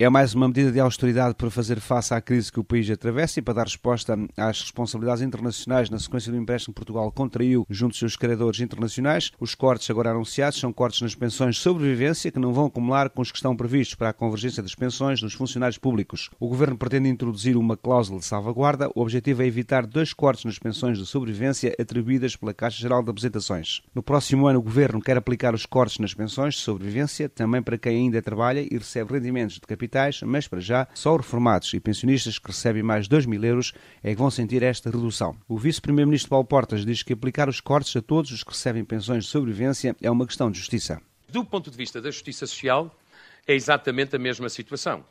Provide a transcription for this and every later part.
É mais uma medida de austeridade para fazer face à crise que o país atravessa e para dar resposta às responsabilidades internacionais na sequência do empréstimo que Portugal contraiu junto aos seus credores internacionais. Os cortes agora anunciados são cortes nas pensões de sobrevivência que não vão acumular com os que estão previstos para a convergência das pensões dos funcionários públicos. O Governo pretende introduzir uma cláusula de salvaguarda. O objetivo é evitar 2 cortes nas pensões de sobrevivência atribuídas pela Caixa Geral de Apresentações. No próximo ano, o Governo quer aplicar os cortes nas pensões de sobrevivência também para quem ainda trabalha e recebe rendimentos de capital, mas para já só os reformados e pensionistas que recebem mais de 2.000 euros é que vão sentir esta redução. O vice-primeiro-ministro Paulo Portas diz que aplicar os cortes a todos os que recebem pensões de sobrevivência é uma questão de justiça. Do ponto de vista da justiça social, é exatamente a mesma situação.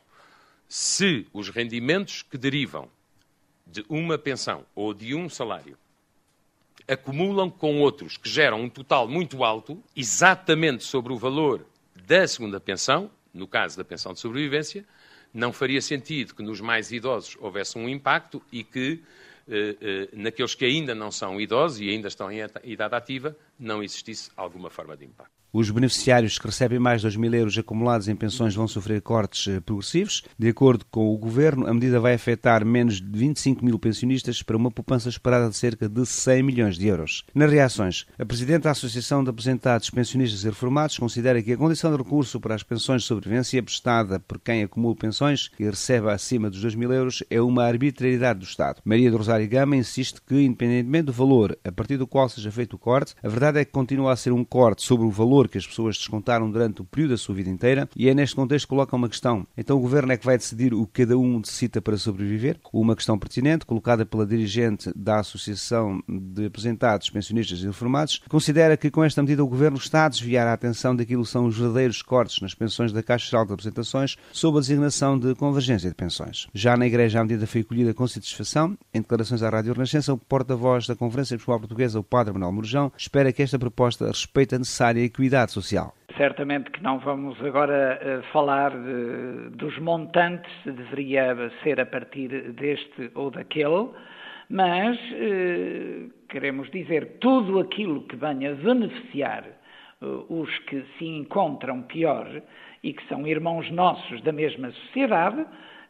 Se os rendimentos que derivam de uma pensão ou de um salário acumulam com outros que geram um total muito alto, exatamente sobre o valor da segunda pensão, no caso da pensão de sobrevivência, não faria sentido que nos mais idosos houvesse um impacto e que naqueles que ainda não são idosos e ainda estão em idade ativa não existisse alguma forma de impacto. Os beneficiários que recebem mais de 2.000 euros acumulados em pensões vão sofrer cortes progressivos. De acordo com o Governo, a medida vai afetar menos de 25.000 pensionistas para uma poupança esperada de cerca de 100 milhões de euros. Nas reações, a Presidente da Associação de Aposentados, Pensionistas e Reformados considera que a condição de recurso para as pensões de sobrevivência prestada por quem acumula pensões e recebe acima dos 2.000 euros é uma arbitrariedade do Estado. Maria do Rosário Gama insiste que, independentemente do valor a partir do qual seja feito o corte, a verdade é que continua a ser um corte sobre o valor que as pessoas descontaram durante o período da sua vida inteira, e é neste contexto que coloca uma questão. Então o Governo é que vai decidir o que cada um necessita para sobreviver? Uma questão pertinente, colocada pela dirigente da Associação de Aposentados, Pensionistas e Reformados, considera que com esta medida o Governo está a desviar a atenção daquilo que são os verdadeiros cortes nas pensões da Caixa Geral de Apresentações sob a designação de convergência de pensões. Já na Igreja a medida foi acolhida com satisfação. Em declarações à Rádio Renascença, o porta-voz da Conferência Episcopal Portuguesa, o Padre Manuel Mourejão, espera que esta proposta respeite a necessária equidade social. Certamente que não vamos agora falar dos montantes, se deveria ser a partir deste ou daquele, mas queremos dizer tudo aquilo que venha beneficiar os que se encontram pior e que são irmãos nossos da mesma sociedade,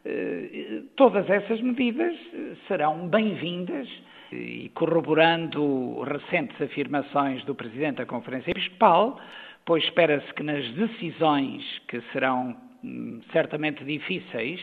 todas essas medidas serão bem-vindas. E corroborando recentes afirmações do Presidente da Conferência Episcopal, pois espera-se que nas decisões que serão certamente difíceis,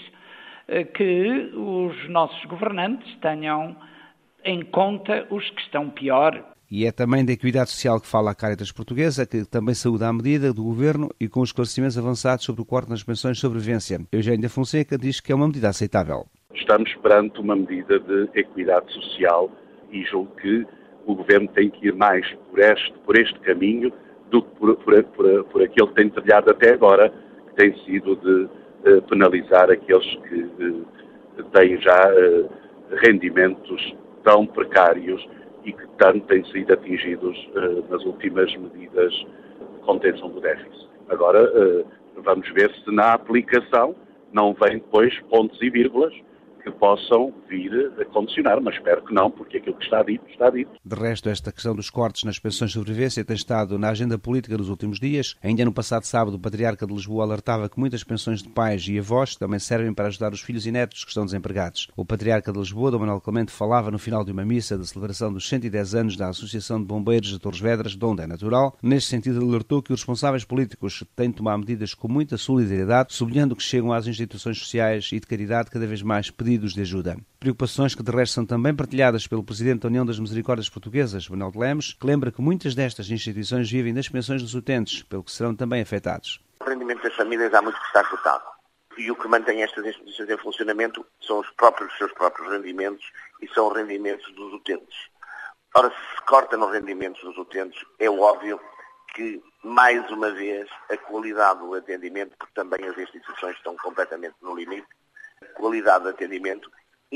que os nossos governantes tenham em conta os que estão pior. E é também da equidade social que fala a Caritas Portuguesa, que também saúda a medida do Governo e com os esclarecimentos avançados sobre o corte nas pensões de sobrevivência. Eugênio da Fonseca diz que é uma medida aceitável. Estamos perante uma medida de equidade social e julgo que o Governo tem que ir mais por este caminho do que por aquele que tem trilhado até agora, que tem sido de penalizar aqueles que têm já rendimentos tão precários e que tanto têm sido atingidos nas últimas medidas de contenção do déficit. Agora, vamos ver se na aplicação não vem depois pontos e vírgulas que possam vir a condicionar, mas espero que não, porque aquilo que está dito, está dito. De resto, esta questão dos cortes nas pensões de sobrevivência tem estado na agenda política nos últimos dias. Ainda no passado sábado, o Patriarca de Lisboa alertava que muitas pensões de pais e avós também servem para ajudar os filhos e netos que estão desempregados. O Patriarca de Lisboa, Dom Manuel Clemente, falava no final de uma missa da celebração dos 110 anos da Associação de Bombeiros de Torres Vedras, de onde é natural. Neste sentido, alertou que os responsáveis políticos têm de tomar medidas com muita solidariedade, sublinhando que chegam às instituições sociais e de caridade cada vez mais pedidos de ajuda. Preocupações que de resto são também partilhadas pelo Presidente da União das Misericórdias Portuguesas, Manuel de Lemos, que lembra que muitas destas instituições vivem das pensões dos utentes, pelo que serão também afetados. O rendimento das famílias há muito que está cortado. E o que mantém estas instituições em funcionamento são os seus próprios rendimentos e são os rendimentos dos utentes. Ora, se se corta nos rendimentos dos utentes, é óbvio que, mais uma vez, a qualidade do atendimento, porque também as instituições estão completamente no limite, a qualidade do atendimento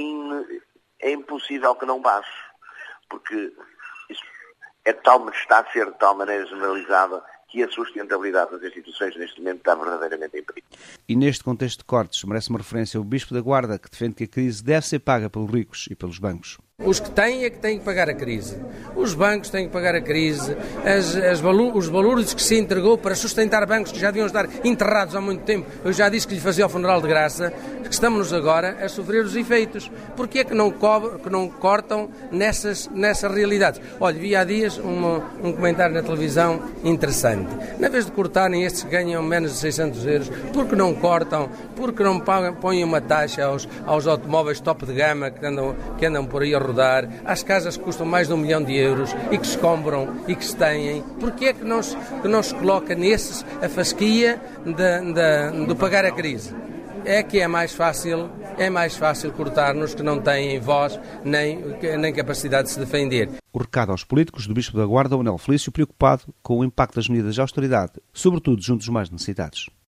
é impossível que não baixe, porque isso está a ser de tal maneira generalizada que a sustentabilidade das instituições neste momento está verdadeiramente em perigo. E neste contexto de cortes, merece uma referência o Bispo da Guarda, que defende que a crise deve ser paga pelos ricos e pelos bancos. Os que têm é que têm que pagar a crise. Os bancos têm que pagar a crise. Os valores que se entregou para sustentar bancos que já deviam estar enterrados há muito tempo. Eu já disse que lhe fazia o funeral de graça, que estamos agora a sofrer os efeitos. Porquê é que não cortam nessas realidades? Olha, vi há dias um comentário na televisão interessante. Na vez de cortarem estes que ganham menos de 600 euros, por que não cortam? Por que não põem uma taxa aos automóveis top de gama que andam por aí a rodar, às casas que custam mais de 1 milhão de euros e que se compram e que se têm? Porquê é que não se coloca nesses a fasquia de pagar a crise? É que é mais fácil cortar nos que não têm voz nem capacidade de se defender. O recado aos políticos do Bispo da Guarda, Manuel Felício, preocupado com o impacto das medidas de austeridade, sobretudo junto dos mais necessitados.